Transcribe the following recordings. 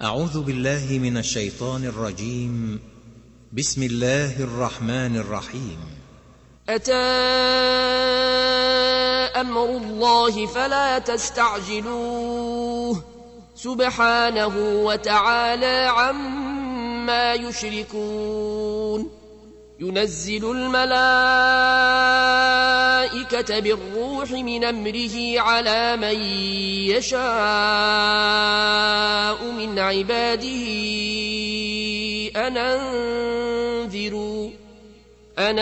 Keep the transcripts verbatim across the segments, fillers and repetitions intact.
أعوذ بالله من الشيطان الرجيم. بسم الله الرحمن الرحيم. أتى أمر الله فلا تستعجلوه سبحانه وتعالى عما يشركون. ينزل الملائكة بالروح من أمره على من يشاء من عباده أن أنذروا أن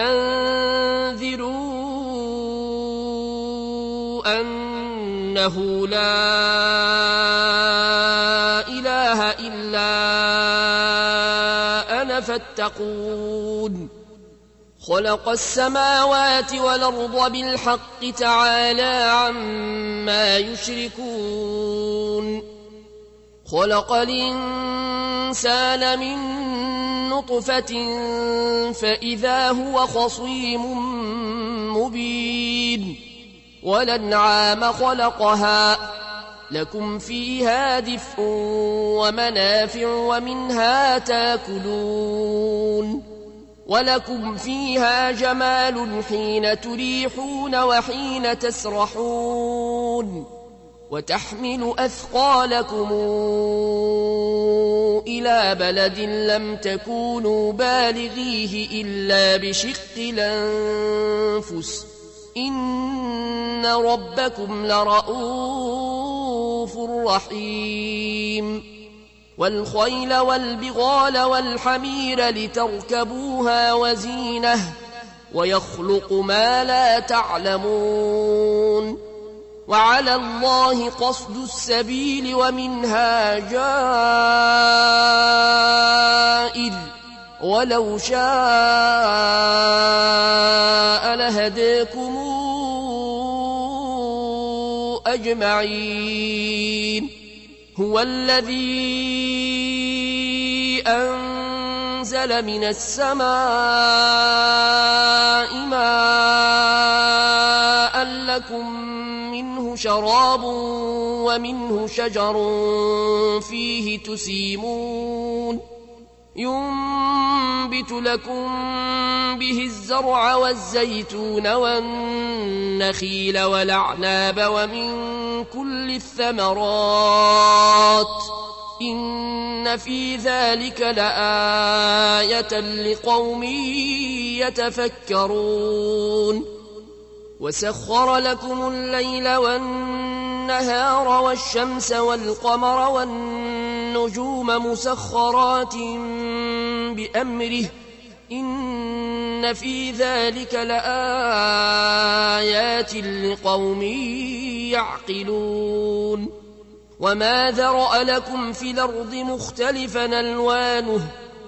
أنذروا أنه لا إله إلا أنا فاتقون. خلق السماوات والأرض بالحق تعالى عما يشركون. خلق الإنسان من نطفة فإذا هو خصيم مبين. والأنعام خلقها لكم فيها دفء ومنافع ومنها تاكلون. ولكم فيها جمال حين تريحون وحين تسرحون. وتحمل أثقالكم إلى بلد لم تكونوا بالغيه إلا بشق الأنفس إن ربكم لرؤوف رحيم. والخيل والبغال والحمير لتركبوها وزينة ويخلق ما لا تعلمون. وعلى الله قصد السبيل ومنها جائر ولو شاء لهداكم أجمعين. هو الذي أنزل من السماء ماء لكم منه شراب ومنه شجر فيه تسيمون. ينبت لكم به الزرع والزيتون والنخيل والأعناب ومن كل الثمرات إن في ذلك لآية لقوم يتفكرون. وسخر لكم الليل والنهار والشمس والقمر والنجوم مسخرات بأمره إن في ذلك لآيات لقوم يعقلون. وما ذرأ لكم في الأرض مختلفا ألوانه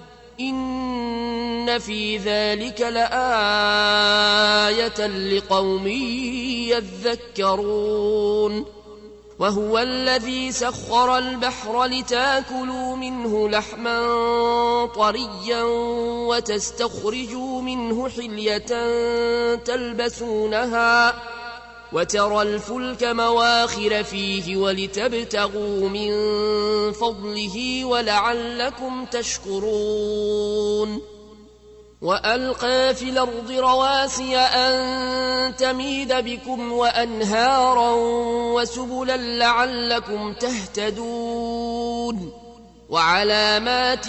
إن في ذلك لآية لقوم يذكرون. وهو الذي سخر البحر لتاكلوا منه لحما طريا وتستخرجوا منه حلية تلبسونها وترى الفلك مواخر فيه ولتبتغوا من فضله ولعلكم تشكرون. وألقى في الأرض رواسي أن تميد بكم وأنهارا وسبلا لعلكم تهتدون. وعلامات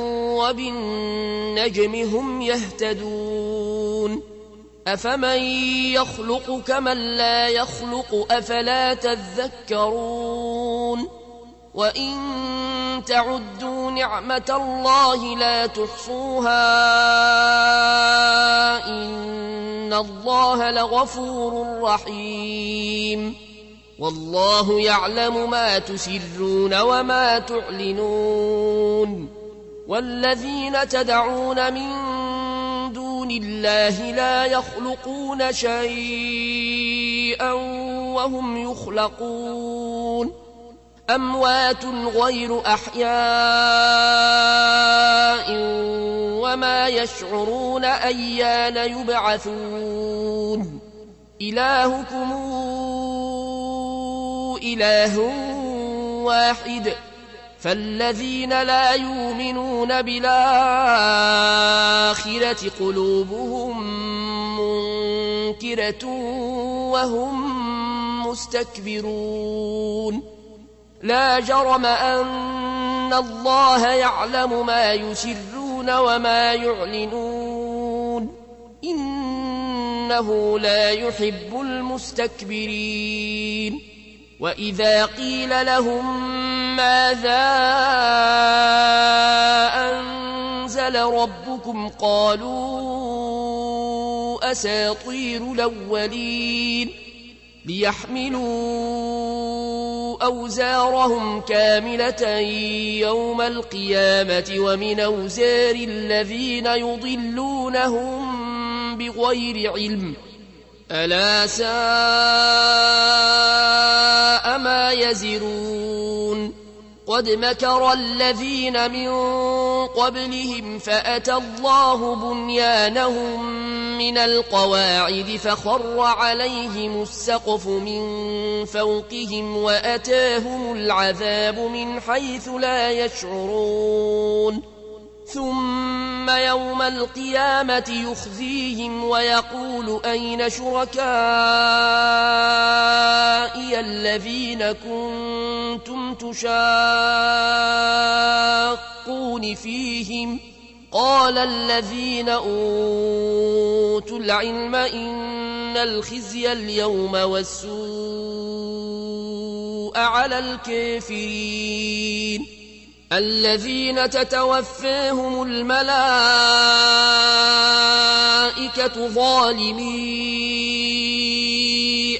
وبالنجم هم يهتدون. أفمن يخلق كمن لا يخلق أفلا تذكرون. وإن تعدوا نعمة الله لا تحصوها إن الله لغفور رحيم. والله يعلم ما تسرون وما تعلنون. والذين تدعون من دون الله لا يخلقون شيئا وهم يخلقون. أموات غير أحياء وما يشعرون أيان يبعثون. إلهكم إله واحد فالذين لا يؤمنون بالآخرة قلوبهم منكرة وهم مستكبرون لا جرم أن الله يعلم ما يسرون وما يعلنون إنه لا يحب المستكبرين وإذا قيل لهم ماذا أنزل ربكم قالوا أساطير الأولين ليحملوا أوزارهم كاملة يوم القيامة ومن أوزار الذين يضلونهم بغير علم ألا ساء ما يزرون قد مكر الذين من قبلهم فأتى الله بنيانهم من القواعد فخر عليهم السقف من فوقهم وأتاهم العذاب من حيث لا يشعرون ثم يوم القيامة يخزيهم ويقول أين شركائي الذين كنتم تشاقون فيهم قال الذين أوتوا العلم إن الخزي اليوم والسوء على الكافرين الذين تتوفاهم الملائكة ظالمي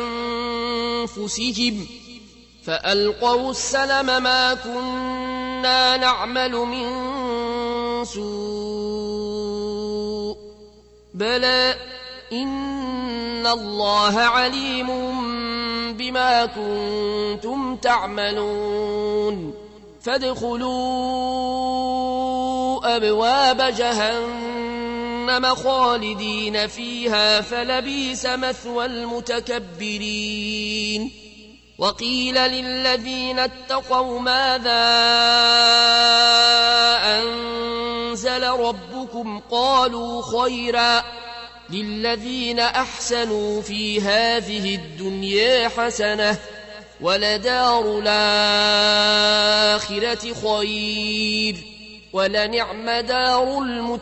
أنفسهم فألقوا السلم ما كنا نعمل من سوء بلى إن الله عليم بما كنتم تعملون فادخلوا أبواب جهنم خالدين فيها فلبئس مثوى المتكبرين وقيل للذين اتقوا ماذا أنزل ربكم قالوا خيرا للذين أحسنوا في هذه الدنيا حسنة ولدار الآخرة خير ولنعم دار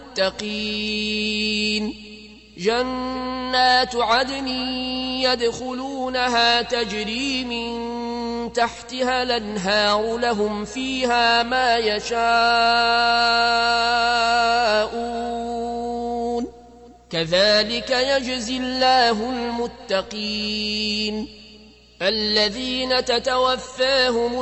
المتقين جنات عدن يدخلونها تجري من تحتها الأنهار لهم فيها ما يشاءون كذلك يجزي الله المتقين الذين تتوفاهم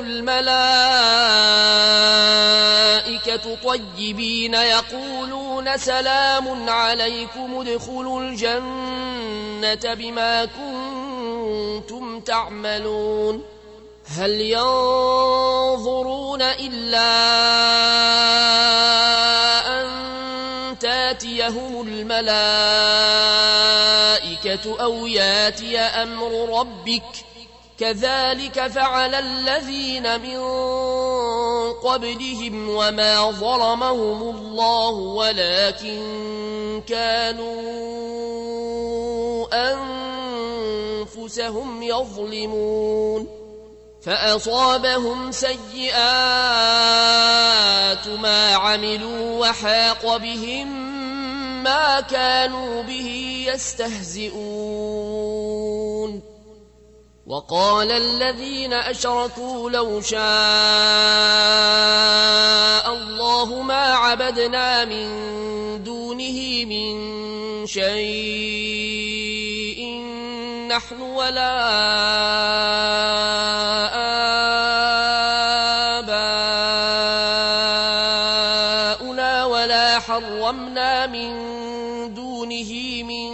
الملائكة طيبين يقولون سلام عليكم ادخلوا الجنة بما كنتم تعملون هل ينظرون إلا أن تاتيهم الملائكة أو ياتي أمر ربك كذلك فعل الذين من قبلهم وما ظلمهم الله ولكن كانوا أنفسهم يظلمون فأصابهم سيئات ما عملوا وحاق بهم ما كانوا به يستهزئون وقال الذين أشركوا لو شاء الله ما عبدنا من دونه من شيء نحن ولا آباؤنا ولا حرمنا من دونه من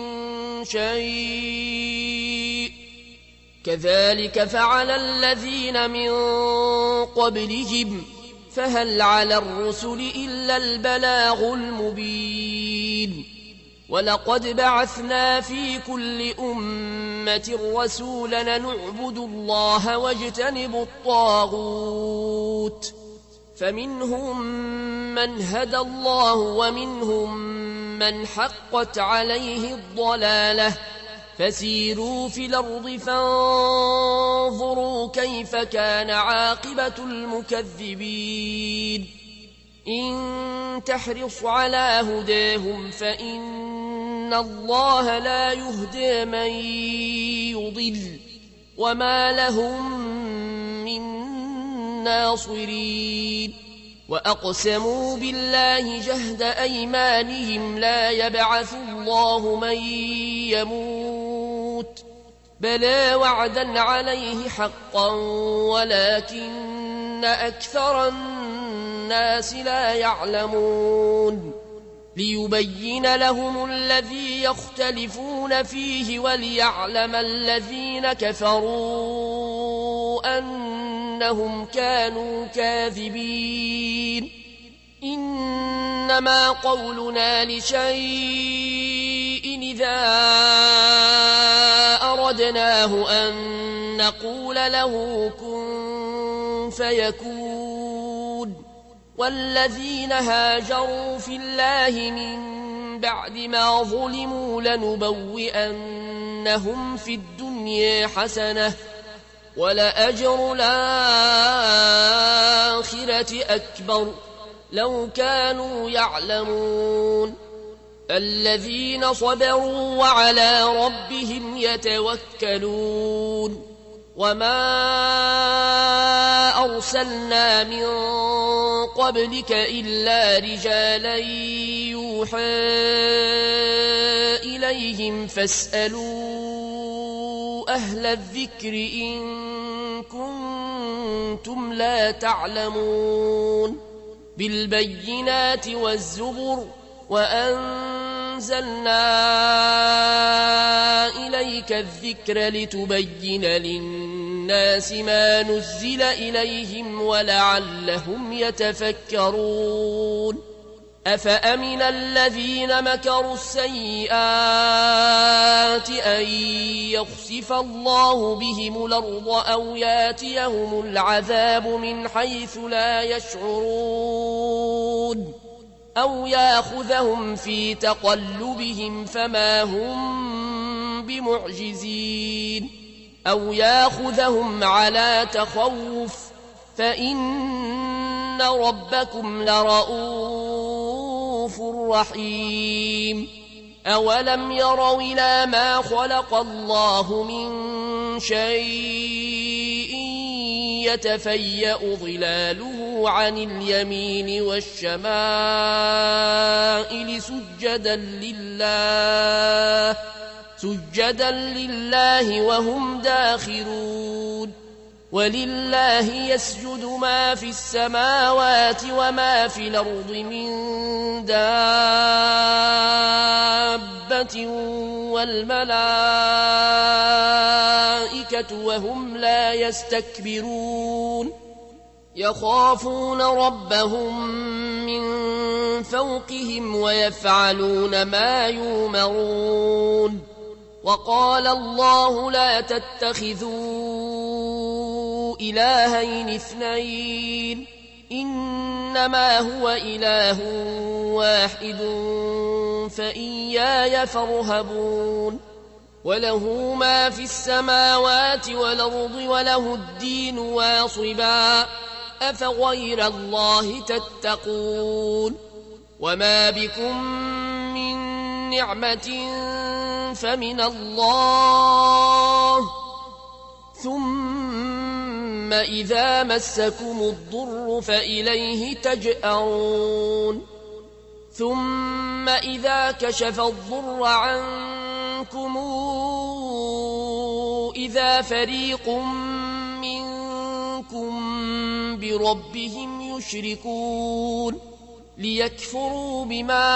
شيء كذلك فعل الذين من قبلهم فهل على الرسل إلا البلاغ المبين ولقد بعثنا في كل أمة رسولا نعبد الله واجتنب الطاغوت فمنهم من هدى الله ومنهم من حقت عليه الضلالة فسيروا في الأرض فانظروا كيف كان عاقبة المكذبين إن تحرص على هداهم فإن الله لا يهدي من يضل وما لهم من ناصرين وأقسموا بالله جهد أيمانهم لا يبعث الله من يموت بلى وعدا عليه حقا ولكن أكثر الناس لا يعلمون ليبين لهم الذي يختلفون فيه وليعلم الذين كفروا أنهم كانوا كاذبين إنما قولنا لشيء إذا أردناه أن نقول له كن فيكون والذين هاجروا في الله من بعد ما ظلموا لنبوئنهم في الدنيا حسنة ولأجر الآخرة أكبر لو كانوا يعلمون الذين صبروا وعلى ربهم يتوكلون وما أرسلنا من قبلك إلا رجالا يوحى إليهم فاسألوا أهل الذكر إن كنتم لا تعلمون بالبينات والزبر وأنزلنا إليك الذكر لتبين للناس ما نزل إليهم ولعلهم يتفكرون أفأمن الذين مكروا السيئات أن يخسف الله بهم الأرض أو ياتيهم العذاب من حيث لا يشعرون أو ياخذهم في تقلبهم فما هم بمعجزين أو ياخذهم على تخوف فإن ربكم لرؤوف رحيم أولم يروا إلى ما خلق الله من شيء يتفيأ ظلاله عن اليمين والشمائل سجدا لله سجدا لله وهم داخرون ولله يسجد ما في السماوات وما في الأرض من دابة والملائكة وهم لا يستكبرون يخافون ربهم من فوقهم ويفعلون ما يؤمرون وقال الله لا تتخذوا إلهين اثنين إنما هو إله واحد فإياي فارهبون وله ما في السماوات والأرض وله الدين واصبا أفغير الله تتقون وما بكم من نعمة فمن الله ثم إذا مسكم الضر فإليه تجأرون ثم إذا كشف الضر عنكم إذا فريق منكم بربهم يشركون ليكفروا بما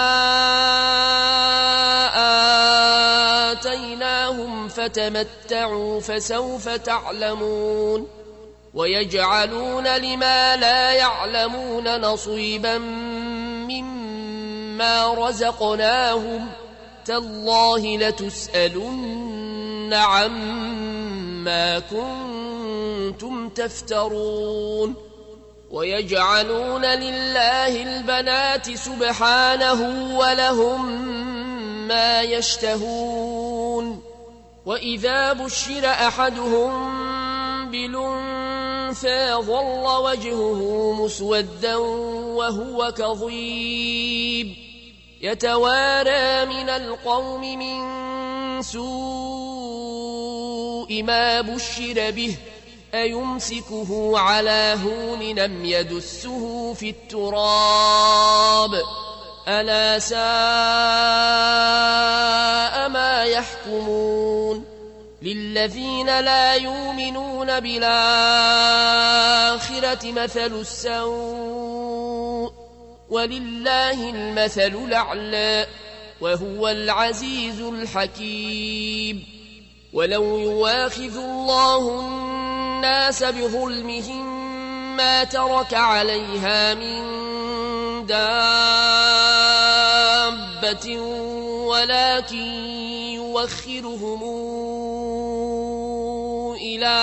آتيناهم فتمتعوا فسوف تعلمون ويجعلون لما لا يعلمون نصيبا مما رزقناهم تالله لتسألن عما كنتم تفترون ويجعلون لله البنات سبحانه ولهم ما يشتهون وإذا بشر أحدهم بالأنثى ظل وجهه مسودا وهو كظيم يتوارى من القوم من سوء ما بشر به أيمسكه على هون أم يدسه في التراب ألا ساء ما يحكمون للذين لا يؤمنون بالآخرة مثل السوء ولله المثل الأعلى وهو العزيز الحكيم ولو يواخذ الله الناس بظلمهم ما ترك عليها من دابة ولكن يوخرهم إلى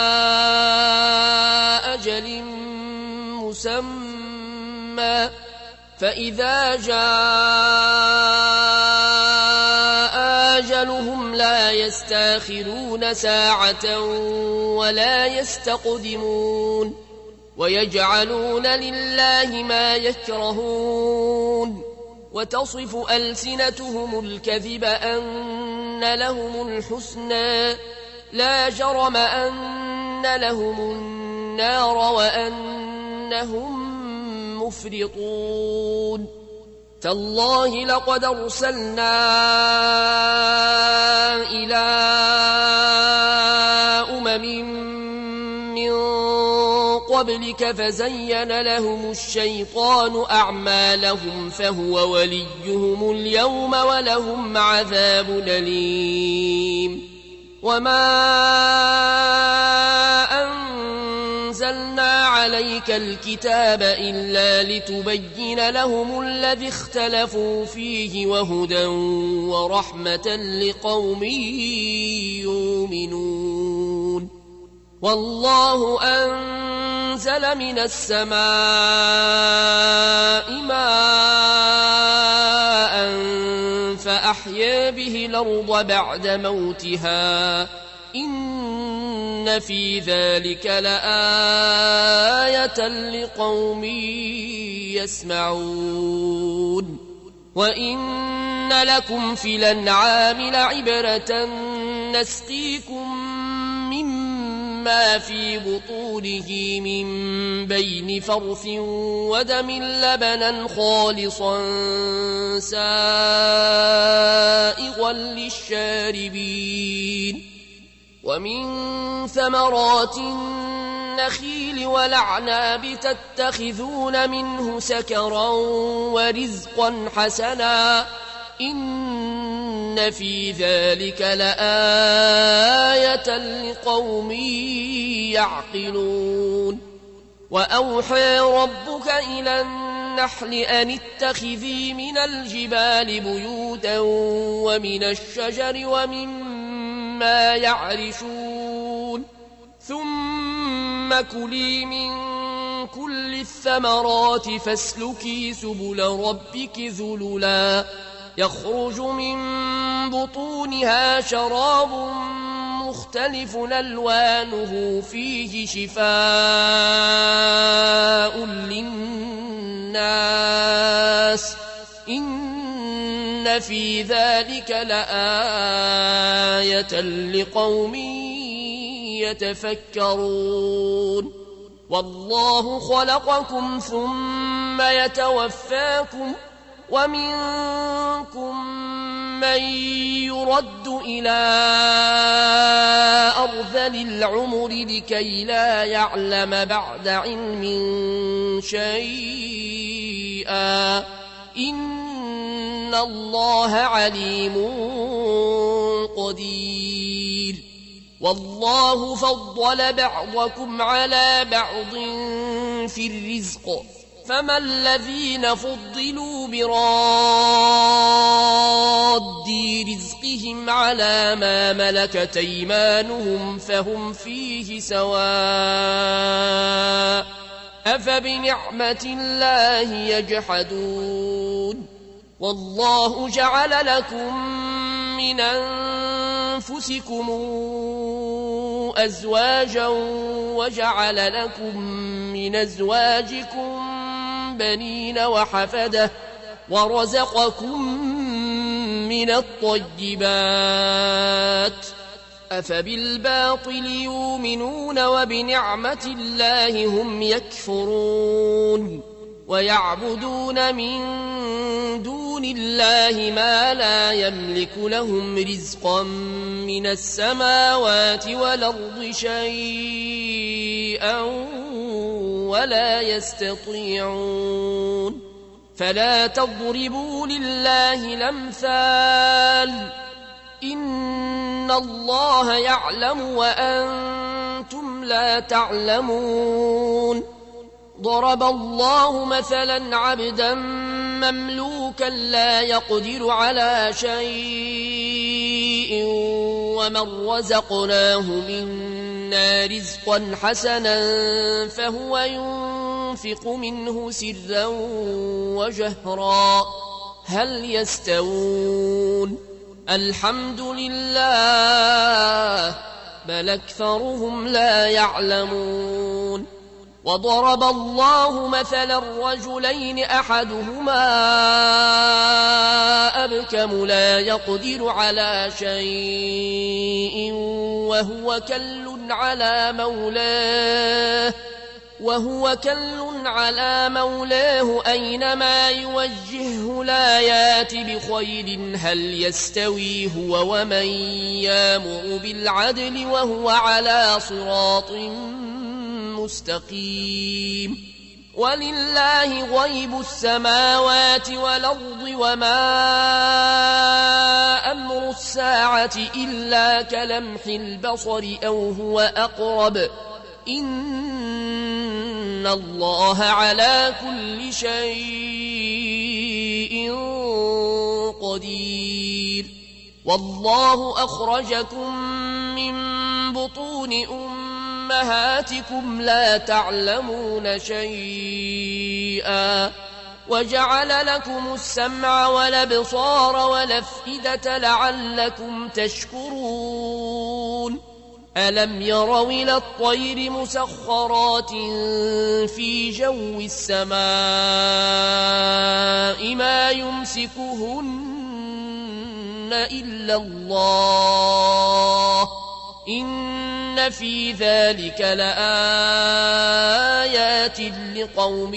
أجل مسمى فإذا جاء أجلهم لا يستاخرون ساعة ولا يستقدمون ويجعلون لله ما يكرهون وتصف ألسنتهم الكذب أن لهم الحسنى لا جرم أن لهم النار وأنهم مفرطون تالله لقد أرسلنا إلى أمم من قبلك فزين لهم الشيطان أعمالهم فهو وليهم اليوم ولهم عذاب أليم وما أنزلنا عليك الكتاب إلا لتبين لهم الذي اختلفوا فيه وهدى ورحمة لقوم يؤمنون والله أنزل من السماء ماء فأحيا به الأرض بعد موتها إن في ذلك لآية لقوم يسمعون وإن لكم في الأنعام لعبرة نسقيكم مما في بطونه من بين فرث ودم لبنا خالصا سائغا للشاربين ومن ثمرات النخيل والأعناب تتخذون منه سكرا ورزقا حسنا إن في ذلك لآية لقوم يعقلون وأوحى ربك إلى النحل أن اتخذي من الجبال بيوتا ومن الشجر ومما يعرشون ثم كلي من كل الثمرات فاسلكي سبل ربك ذللا يخرج من بطونها شراب مختلف ألوانه فيه شفاء للناس إن في ذلك لآية لقوم يتفكرون والله خلقكم ثم يتوفاكم ومنكم من يرد إلى أرذل العمر لكي لا يعلم بعد علم شيئا إن الله عليم قدير والله فضل بعضكم على بعض في الرزق فما الذين فضلوا براد رزقهم على ما ملكت أيمانهم فهم فيه سواء أفبنعمة الله يجحدون والله جعل لكم من أنفسكم أزواجا وجعل لكم من أزواجكم بنين وحفدة ورزقكم من الطيبات أفبالباطل يؤمنون وبنعمة الله هم يكفرون ويعبدون من دون الله ما لا يملك لهم رزقا من السماوات والأرض شيئا ولا يستطيعون فلا تضربوا لله الأمثال إن الله يعلم وأنتم لا تعلمون ضرب الله مثلا عبدا مملوكا لا يقدر على شيء ومن رزقناه منا رزقا حسنا فهو ينفق منه سرا وجهرا هل يستوون الحمد لله بل أكثرهم لا يعلمون وضرب الله مثلا رجلين أحدهما أبكم لا يقدر على شيء وهو كل على مولاه وهو كل على مولاه أينما يوجهه لا يات بخير هل يستوي هو ومن يامر بالعدل وهو على صراط مستقيم ولله غيب السماوات والأرض وما أمر الساعة إلا كلمح البصر أو هو أقرب إن الله على كل شيء قدير والله أخرجكم من بطون أمهاتكم لا تعلمون شيئا وجعل لكم السمع والأبصار والأفئدة لعلكم تشكرون ألم يروا إلى الطير مسخرات في جو السماء ما يمسكهن إلا الله إن في ذلك لآيات لقوم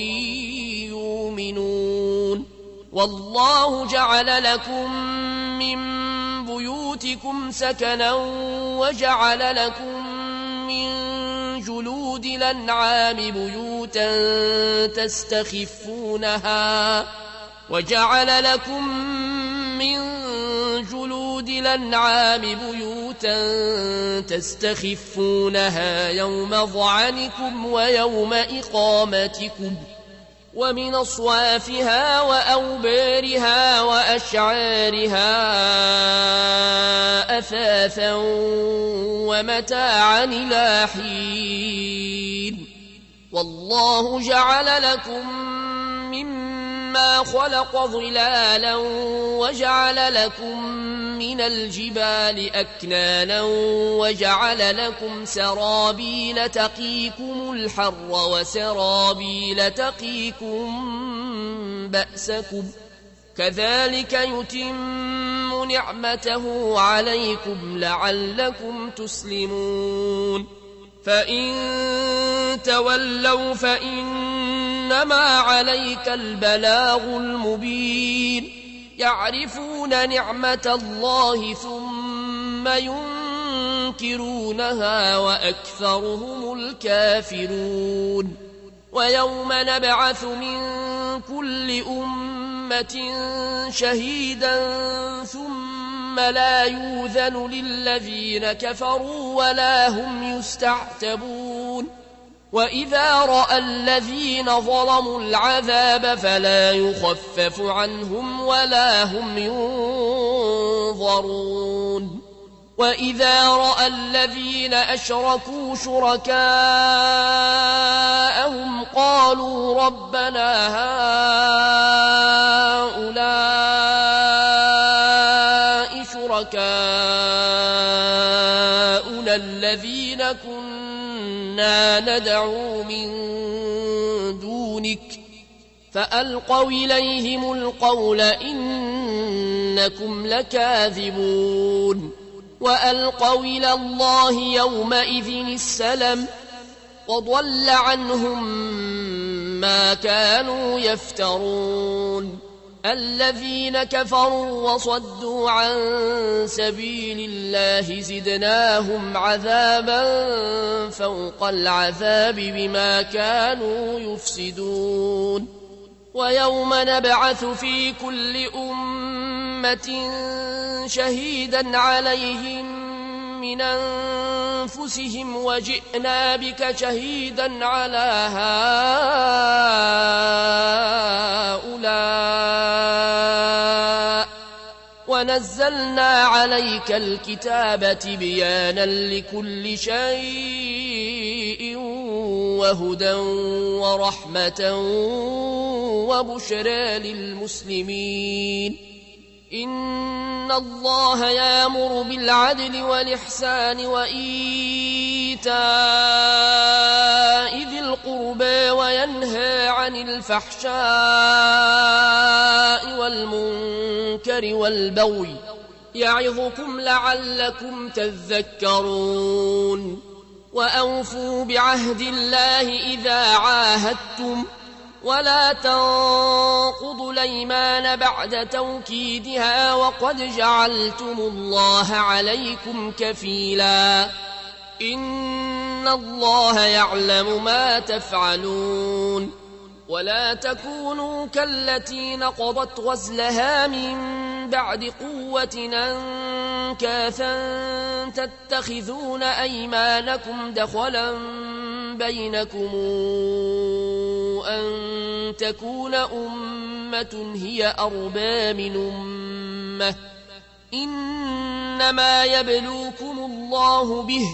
يؤمنون والله جعل لكم من بيوتكم سكنا وجعل لكم من جلود الأنعام بيوتا تستخفونها وجعل لكم من جلود الأنعام بيوتا تستخفونها يوم ظعنكم ويوم إقامتكم ومن أصوافها وأوبارها وأشعارها أثاثا ومتاعا إلى حين والله جعل لكم مما خلق ظلالا وجعل لكم من الجبال أكنانا وجعل لكم سرابيل تقيكم الحر وسرابيل تقيكم بأسكم كذلك يتم نعمته عليكم لعلكم تسلمون فإن تولوا فإنما عليك البلاغ المبين يعرفون نعمة الله ثم ينكرونها وأكثرهم الكافرون ويوم نبعث من كل أمة شهيدا ثم لا يؤذن للذين كفروا ولا هم يستعتبون وإذا رأى الذين ظلموا العذاب فلا يخفف عنهم ولا هم ينظرون وإذا رأى الذين أشركوا شركاءهم قالوا ربنا هؤلاء شركاؤنا الذين كنا ندعو من دونك فألقوا إليهم القول إنكم لكاذبون وألقوا إلى الله يومئذ السلم وضل عنهم ما كانوا يفترون الذين كفروا وصدوا عن سبيل الله زدناهم عذابا فوق العذاب بما كانوا يفسدون ويوم نبعث في كل أمة شهيدا عليهم من أنفسهم وجئنا بك شهيدا على هؤلاء ونزلنا عليك الكتاب تبيانا لكل شيء وهدى ورحمة وبشرى للمسلمين إن الله يأمر بالعدل والإحسان وإيتاء ذي القربى وينهى عن الفحشاء والمنكر والبغي يعظكم لعلكم تذكرون وأوفوا بعهد الله إذا عاهدتم ولا تنقضوا الأيمان بعد توكيدها وقد جعلتم الله عليكم كفيلا إن الله يعلم ما تفعلون ولا تكونوا كالتي نقضت غزلها من بعد قوة أنكاثا تتخذون أيمانكم دخلا بينكم أن تكون أمة هي أربى من أمة إنما يبلوكم الله به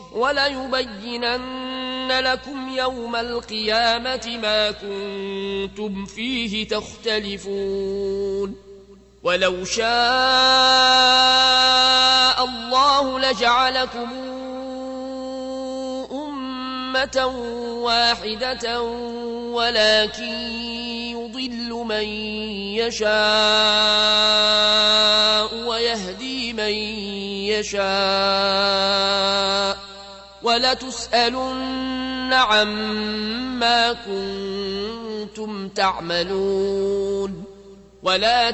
وليبينن لكم يوم القيامة ما كنتم فيه تختلفون ولو شاء الله لجعلكم أمة واحدة ولكن يضل من يشاء ويهدي من يشاء ولتسألن عما كنتم تعملون ولا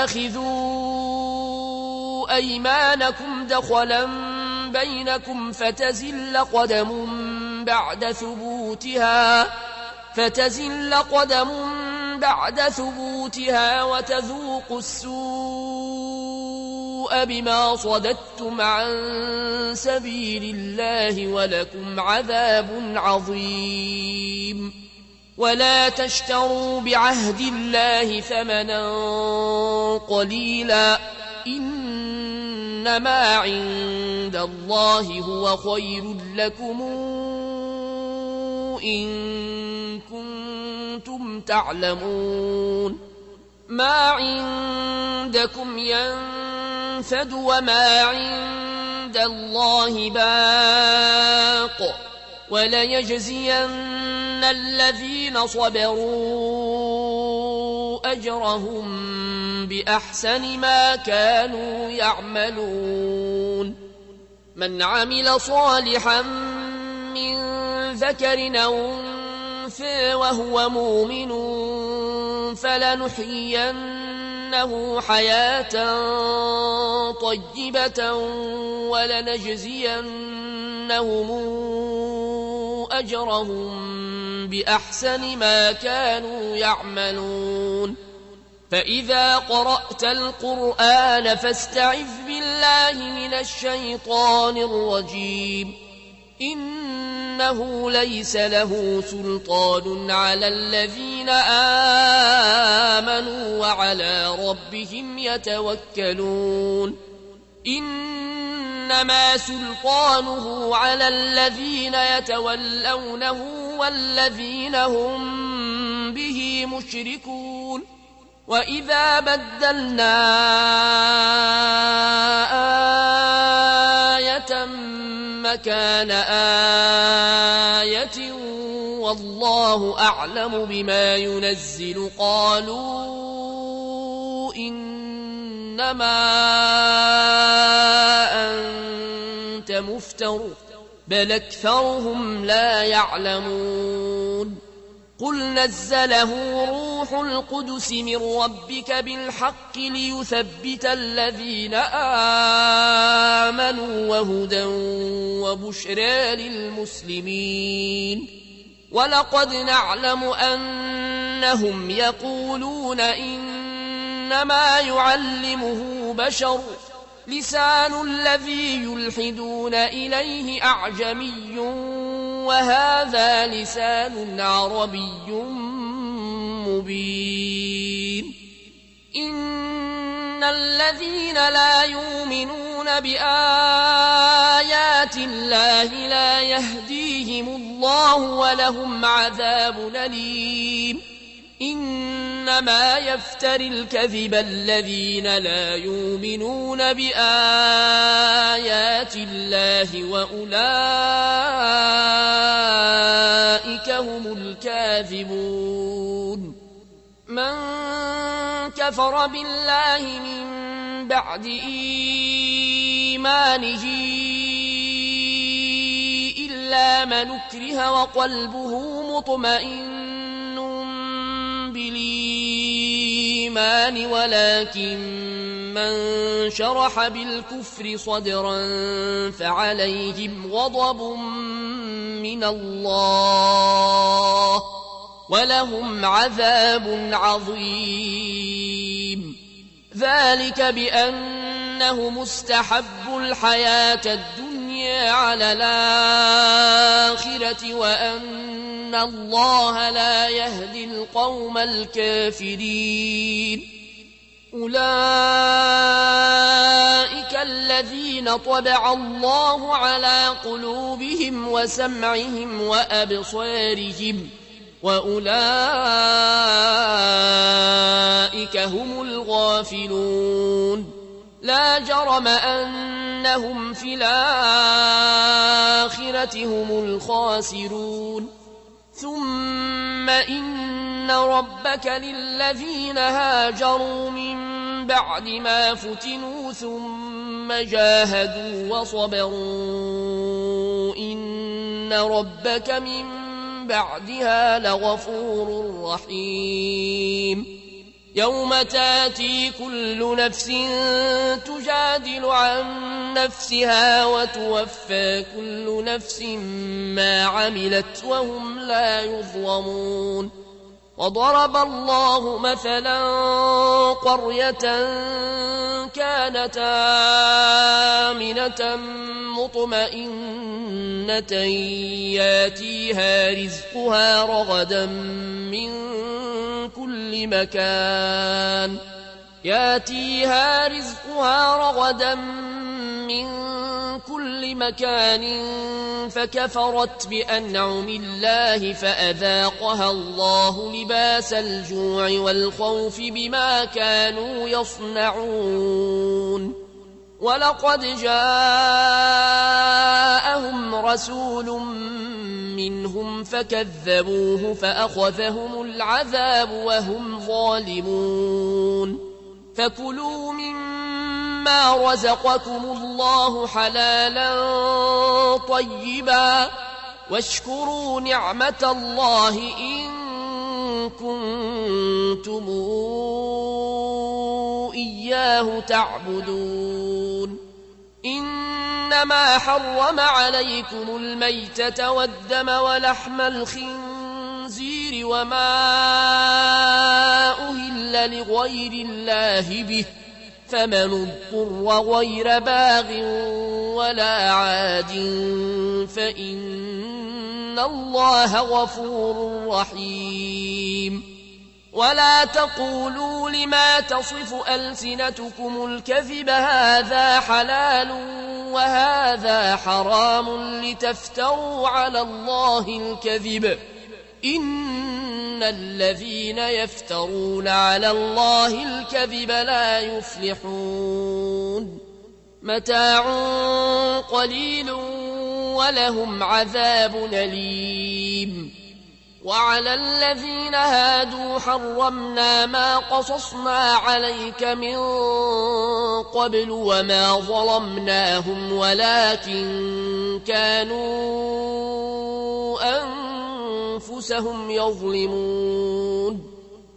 تتخذوا أيمانكم دخلا بينكم فتزل قدم بعد ثبوتها فتزل قدم بعد ثبوتها وتذوقوا السوء بما صددتم عن سبيل الله ولكم عذاب عظيم ولا تشتروا بعهد الله ثمنا قليلا إنما عند الله هو خير لكم إن كنتم تعلمون ما عندكم ينفد وما عند الله باق وليجزين الذين صبروا أجرهم بأحسن ما كانوا يعملون من عمل صالحا من ذكر أو أنثى وهو مؤمن فلنحيينه حياة طيبة ولنجزينهم أجرهم بأحسن ما كانوا يعملون فإذا قرأت القرآن فاستعذ بالله من الشيطان الرجيم إنه ليس له سلطان على الذين آمنوا وعلى ربهم يتوكلون إن إنما سلطانه على الذين يتولونه والذين هم به مشركون وإذا بدلنا آية مكان آية والله أعلم بما ينزل قالوا إنما أنت مفتر بل أكثرهم لا يعلمون قل نزله روح القدس من ربك بالحق ليثبت الذين آمنوا وهدى وبشرى للمسلمين ولقد نعلم أنهم يقولون إنما يعلمه بشر لسان الذي يلحدون إليه أعجمي وهذا لسان عربي مبين إن الذين لا يؤمنون بآيات الله لا يهديهم الله ولهم عذاب أليم إنما يفتري الكذب الذين لا يؤمنون بآيات الله وأولئك هم الكاذبون من كفر بالله من بعد إيمانه إلا من أكره وقلبه مطمئن بالإيمان ولكن من شرح بالكفر صدرا فعليهم غضب من الله ولهم عذاب عظيم ذلك بأنه مستحب الحياة الدنيا على الآخرة وأن الله لا يهدي القوم الكافرين أولئك الذين طبع الله على قلوبهم وسمعهم وأبصارهم وأولئك هم الغافلون لا جرم أنهم في الآخرة هم الخاسرون ثم إن ربك للذين هاجروا من بعد ما فتنوا ثم جاهدوا وصبروا إن ربك من بعدها لغفور رحيم يوم تاتي كل نفس تجادل عن نفسها وتوفى كل نفس ما عملت وهم لا يظلمون وضرب الله مثلا قرية كانت آمنة مطمئنة ياتيها رزقها رغدا من كل مكان ياتيها رزقها رغدا من كل مكان فكفرت بأنعم الله فأذاقها الله لباس الجوع والخوف بما كانوا يصنعون ولقد جاءهم رسول منهم فكذبوه فأخذهم العذاب وهم ظالمون فكلوا مما رزقكم الله حلالا طيبا واشكروا نعمة الله إن كنتم إياه تعبدون إنما حرم عليكم الميتة والدم ولحم الخنزير وما أهل لغير الله به فمن اضطر غير باغ ولا عاد فإن الله غفور رحيم ولا تقولوا لما تصف ألسنتكم الكذب هذا حلال وهذا حرام لتفتروا على الله الكذب إن الذين يفترون على الله الكذب لا يفلحون متاع قليل ولهم عذاب أليم وعلى الذين هادوا حرمنا ما قصصنا عليك من قبل وما ظلمناهم ولكن كانوا أنفسهم يظلمون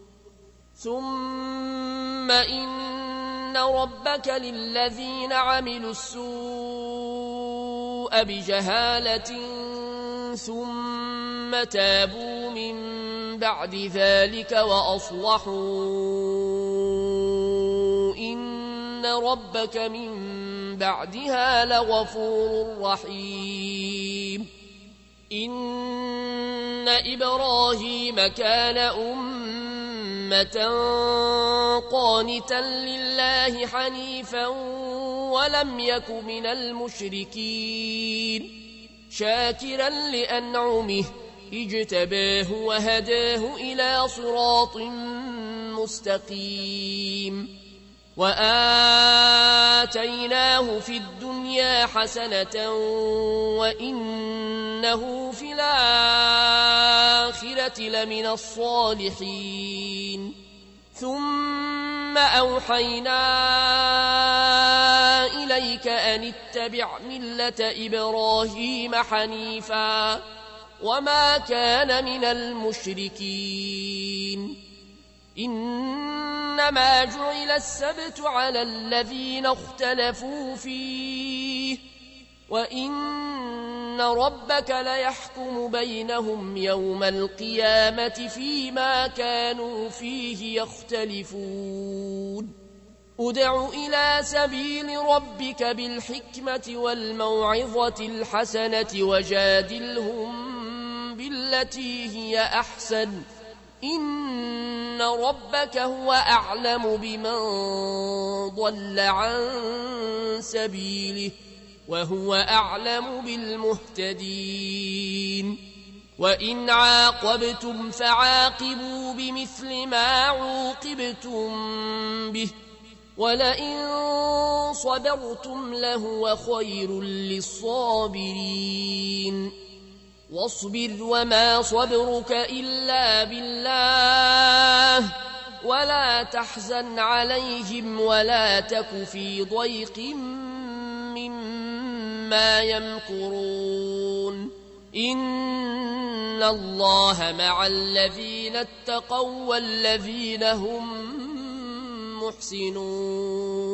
ثم إن ربك للذين عملوا السوء بجهالة ثم تابوا من بعد ذلك وأصلحوا إن ربك من بعدها لغفور رحيم إن إبراهيم كان أمة قانتا لله حنيفا ولم يك من المشركين شاكرا لأنعمه اجتباه وهداه إلى صراط مستقيم وآتيناه في الدنيا حسنة وإنه في الآخرة لمن الصالحين ثم أوحينا إليك أن اتبع ملة إبراهيم حنيفا وما كان من المشركين إنما جعل السبت على الذين اختلفوا فيه وإن ربك ليحكم بينهم يوم القيامة فيما كانوا فيه يختلفون ادع إلى سبيل ربك بالحكمة والموعظة الحسنة وجادلهم بالتي هي أحسن إن ربك هو أعلم بمن ضل عن سبيله وهو أعلم بالمهتدين وإن عاقبتم فعاقبوا بمثل ما عوقبتم به ولئن صبرتم لهو خير للصابرين واصبر وما صبرك إلا بالله ولا تحزن عليهم ولا تك في ضيق مما يمكرون إن الله مع الذين اتقوا والذين هم محسنون